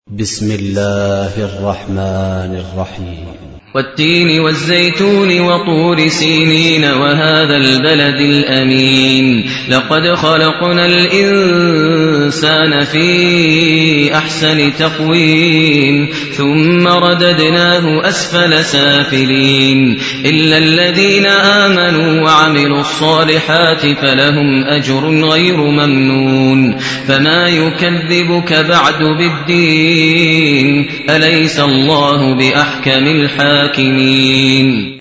بسم الله الرحمن الرحيم والتين والزيتون وطور سينين وهذا البلد الأمين لقد خلقنا الإنسان في أحسن تقويم ثم رددناه أسفل سافلين إلا الذين آمنوا وعملوا الصالحات فلهم أجر غير ممنون فما يكذبك بعد بالدين أليس الله بأحكم الحاكمين